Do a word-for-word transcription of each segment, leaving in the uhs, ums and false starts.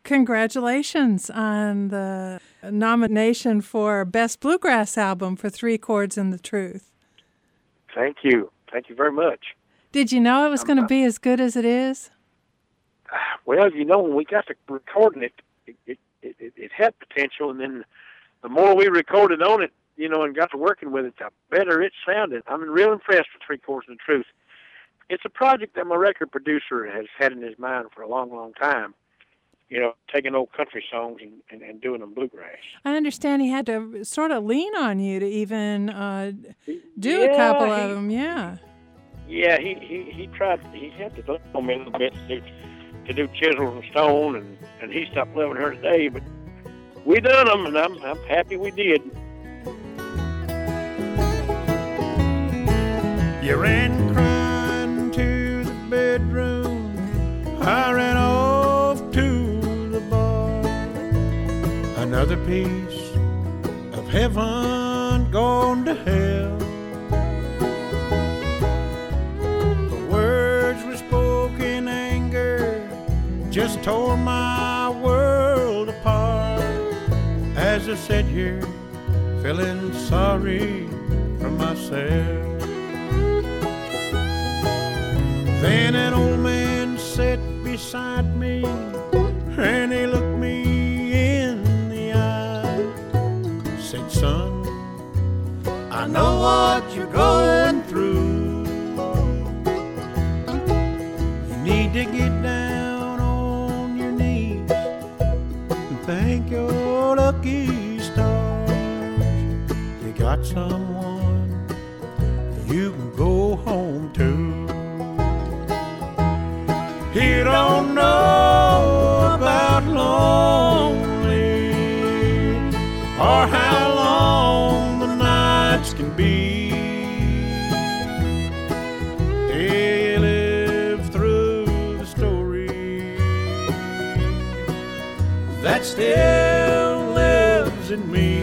Congratulations on the nomination for Best Bluegrass Album for Three Chords and the Truth. Thank you. Thank you very much. Did you know it was going to be as good as it is? Well, you know, when we got to recording it, it, it, it, it had potential, and then the more we recorded on it, you know, and got to working with it, the better it sounded. I'm real impressed with Three Chords and the Truth. It's a project that my record producer has had in his mind for a long, long time. You know, taking old country songs and, and, and doing them bluegrass. I understand he had to sort of lean on you to even uh, do yeah, a couple he, of them, yeah. Yeah, he, he, he tried, he had to lean on me a little bit to do, to do Chisel and Stone, and, and he stopped loving her today, but we done them, and I'm, I'm happy we did. You ran crying to the bedroom, I ran off to the bar. Another piece of heaven gone to hell. The words were spoken in anger, just tore my world apart. As I sat here, feeling sorry for myself. Then an old man sat beside me, and he looked me in the eye. Said, son, I know what you're going through. You need to get down on your knees and thank your lucky stars. You got someone you can go home to. You don't know about lonely or how long the nights can be. You live through the story that still lives in me.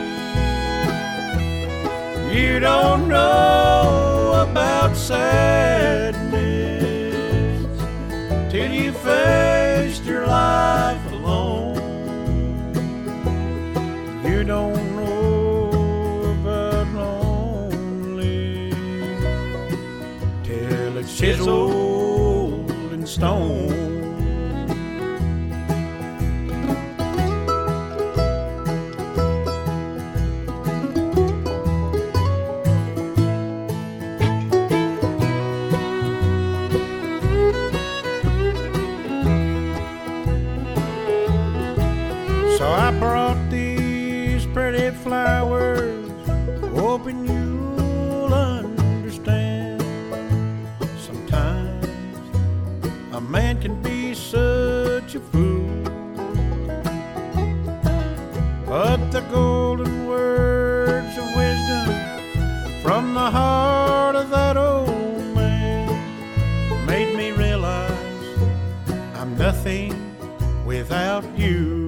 You don't know about sadness till you faced your life alone. You don't know about lonely till it's chiseled in stone. So I brought these pretty flowers, hoping you'll understand. Sometimes a man can be such a fool, but the golden words of wisdom from the heart of that old man made me realize I'm nothing without you.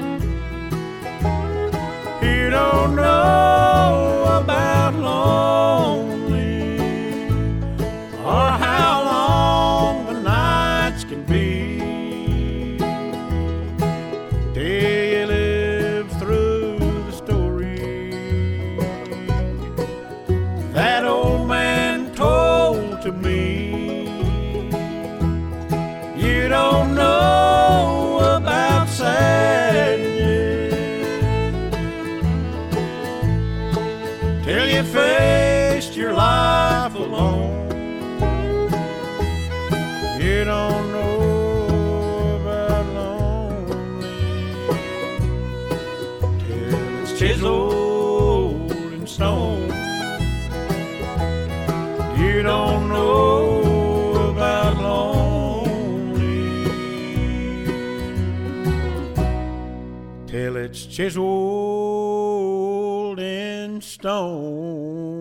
You don't know about lonely or how long the nights can be till you live through the story that old man told to me. You don't know about sadness till you faced your life alone. You don't know about lonely till it's chiseled in stone. You don't know about lonely till it's chiseled in stone.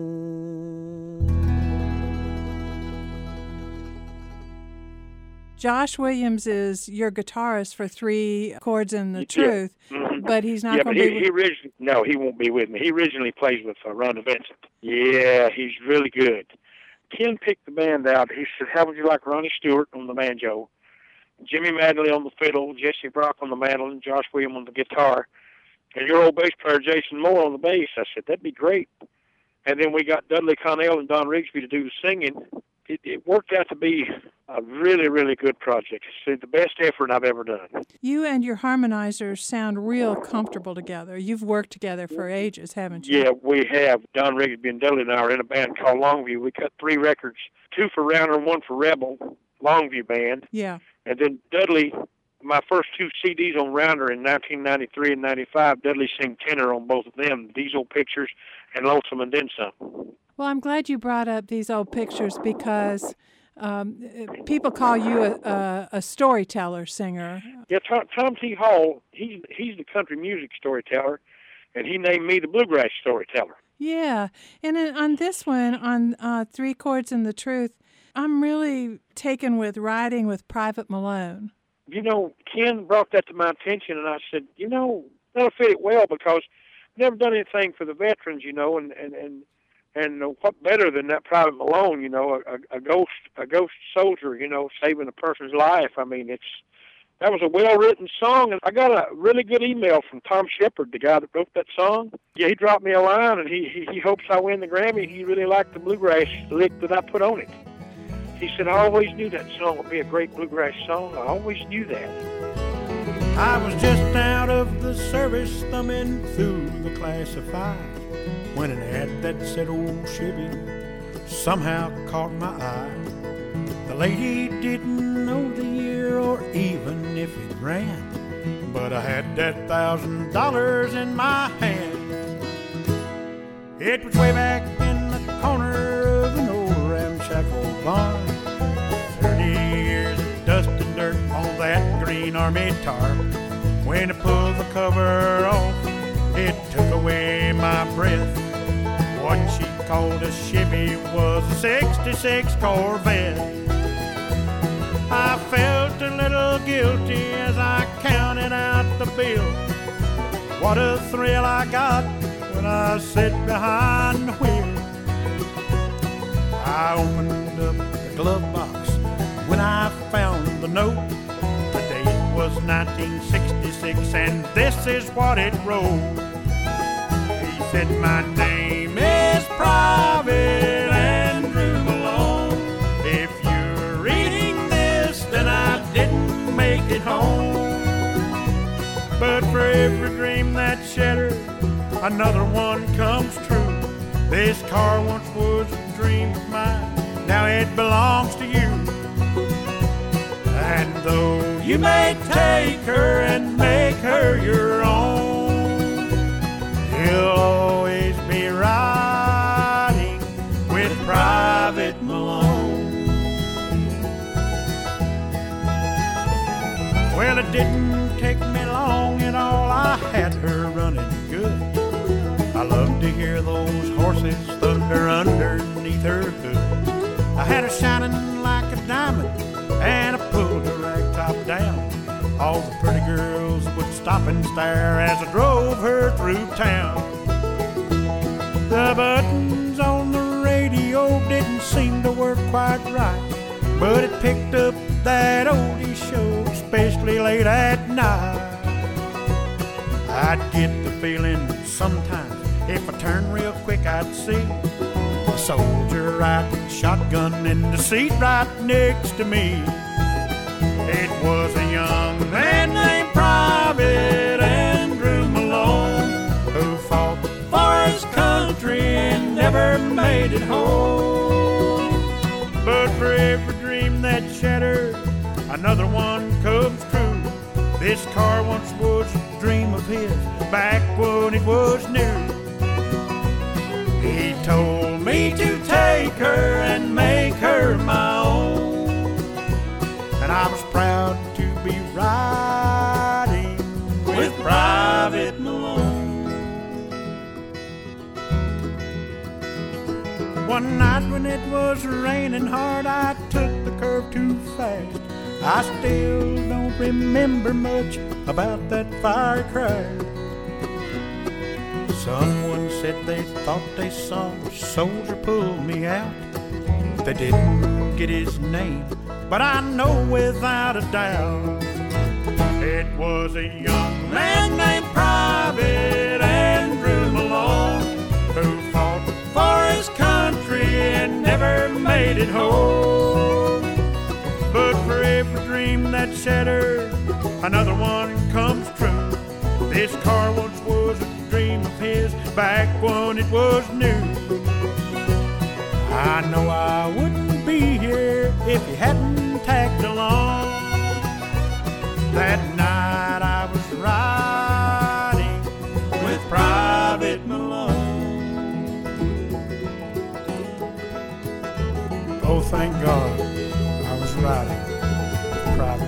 Josh Williams is your guitarist for Three Chords and the Yeah. Truth, Mhm. but he's not yeah, going but to he, be he with... originally, no, he won't be with me. He originally plays with uh, Rhonda Vincent. Yeah, he's really good. Ken picked the band out. He said, how would you like Ronnie Stewart on the banjo Jimmy Madley on the fiddle, Jesse Brock on the mandolin, Josh Williams on the guitar, and your old bass player Jason Moore on the bass. I said, that'd be great. And then we got Dudley Connell and Don Rigsby to do the singing. It, it worked out to be a really, really good project. It's the best effort I've ever done. You and your harmonizers sound real comfortable together. You've worked together for ages, haven't you? Yeah, we have. Don Rigsby and Dudley and I are in a band called Longview. We cut three records, two for Rounder and one for Rebel, Longview Band. Yeah. And then Dudley, my first two C Ds on Rounder in nineteen ninety-three and ninety-five, Dudley sang tenor on both of them, Diesel Pictures and Lonesome and Then Some. Well, I'm glad you brought up these old pictures because um, people call you a, a, a storyteller singer. Yeah, Tom, Tom T. Hall, he's, he's the country music storyteller, and he named me the bluegrass storyteller. Yeah, and in, on this one, on uh, Three Chords and the Truth, I'm really taken with riding with Private Malone. You know, Ken brought that to my attention, and I said, you know, that'll fit it well because I've never done anything for the veterans, you know, and, and, and And what better than that Private Malone, you know, a, a ghost, a ghost soldier, you know, saving a person's life. I mean, it's that was a well-written song, and I got a really good email from Tom Shepard, the guy that wrote that song. Yeah, he dropped me a line, and he he, he hopes I win the Grammy. He really liked the bluegrass lick that I put on it. He said, I always knew that song would be a great bluegrass song. I always knew that. I was just out of the service, thumbing through the classifieds, when an ad that said old Chevy somehow caught my eye. The lady didn't know the year or even if it ran, but I had that thousand dollars in my hand. It was way back in the corner of an old ramshackle barn. Thirty years of dust and dirt on that green army tarp. When I pulled the cover off, it took away my breath. What she called a Chevy was a sixty-six Corvette. I felt a little guilty as I counted out the bill. What a thrill I got when I sat behind the wheel. I opened up the glove box when I found the note. The date was nineteen sixty-six and this is what it wrote. He said, my name is Private Andrew Malone. If you're reading this, then I didn't make it home. But for every dream that shattered, another one comes true. This car once was a dream of mine, now it belongs to you. And though you may take her and make her your own, you'll always be riding with Private Malone. Well, it didn't take me long at all, I had her running good. I loved to hear those horses thunder underneath her hood. I had her shining like a diamond, and I pulled her rag top down. All the pretty girls would stop and stare as I drove her through town. The buttons on the radio didn't seem to work quite right, but it picked up that oldie show, especially late at night. I'd get the feeling sometimes if I turned real quick I'd see a soldier riding shotgun in the seat right next to me. It was a young man named Private Andrew Malone who fought for his country and never made it home. But for every dream that shattered, another one comes true. This car once was a dream of his back when it was new. He told me to take her and make her my own, and I was proud to be riding with Private Malone. One night when it was raining hard, I took the curve too fast. I still don't remember much about that fire crash. Someone said they thought they saw a soldier pull me out. They didn't get his name, but I know without a doubt it was a young man named Private Andrew Malone who fought for his country and never made it home. But for every dream that shattered, another one comes true. This car once was a dream of his back when it was new. I know I wouldn't be here if he hadn't tagged along. That night I was riding with Private Malone. Oh, thank God I was riding with Private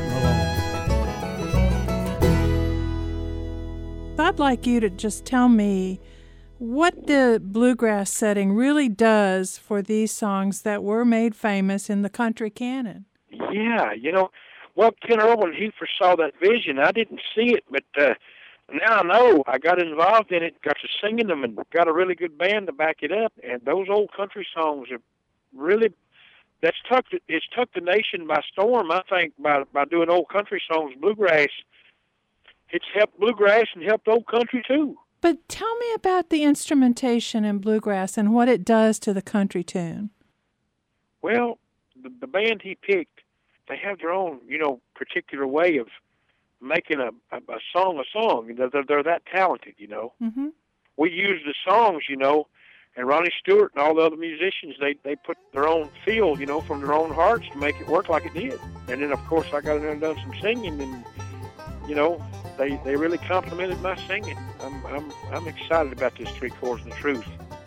Malone. I'd like you to just tell me what the bluegrass setting really does for these songs that were made famous in the country canon. Yeah, you know, well, Ken Irwin, he foresaw that vision. I didn't see it, but uh, now I know. I got involved in it, got to singing them, and got a really good band to back it up. And those old country songs are really, that's took, it's took the nation by storm, I think, by, by doing old country songs, bluegrass. It's helped bluegrass and helped old country, too. But tell me about the instrumentation in bluegrass and what it does to the country tune. Well, the, the band he picked, they have their own, you know, particular way of making a, a, a song a song. They're, they're, they're that talented, you know. Mm-hmm. We use the songs, you know, and Ronnie Stewart and all the other musicians, they, they put their own feel, you know, from their own hearts to make it work like it did. And then, of course, I got in there and done some singing, and, you know, they, they really complimented my singing. I'm, I'm, I'm excited about this Three Chords and the Truth.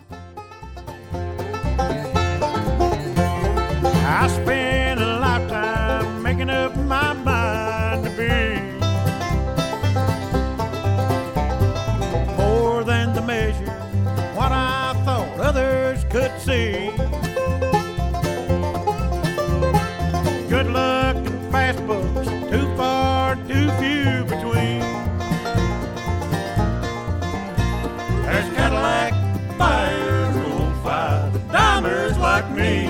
I spent a lifetime making up my mind to be more than the measure what I thought others could see. Good luck and fast books, too far, too few between. There's Cadillac buyers who won't fight the dimers like me.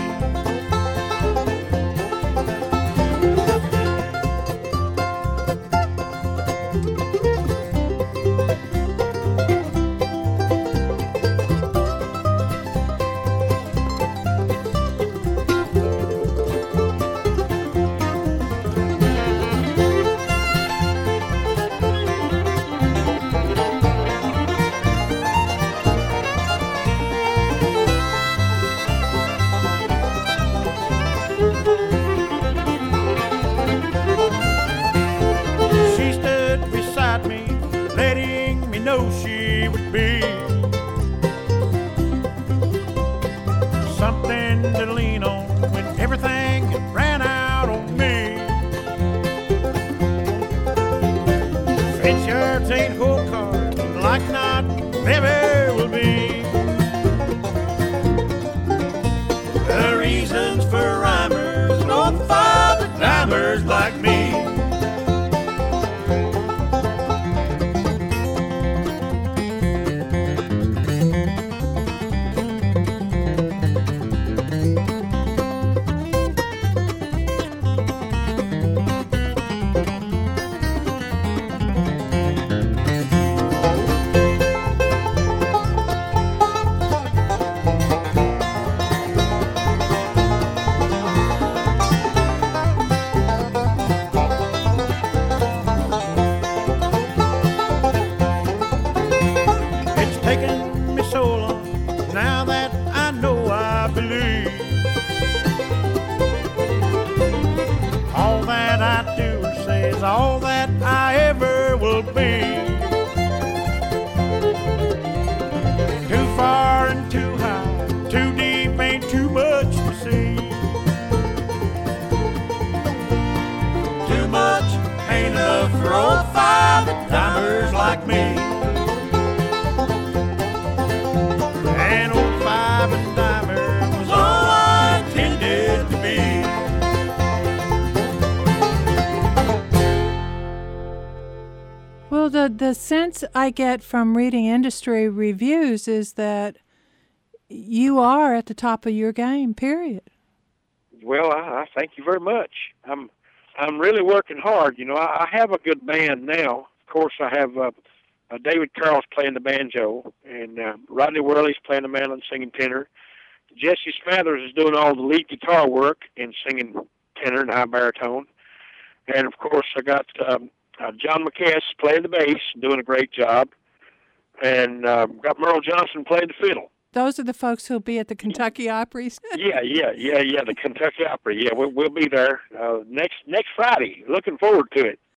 The sense I get from reading industry reviews is that you are at the top of your game, period. Well, I, I thank you very much. I'm I'm really working hard. You know, I, I have a good band now. Of course, I have uh, uh, David Carroll's playing the banjo, and uh, Rodney Worley's playing the mandolin, singing tenor. Jesse Smathers is doing all the lead guitar work and singing tenor and high baritone. And, of course, I got um, uh, John McKess playing the bass, doing a great job. And uh, got Merle Johnson playing the fiddle. Those are the folks who'll be at the Kentucky Opry. yeah, yeah, yeah, yeah, the Kentucky Opry. Yeah, we'll, we'll be there uh, next next Friday. Looking forward to it.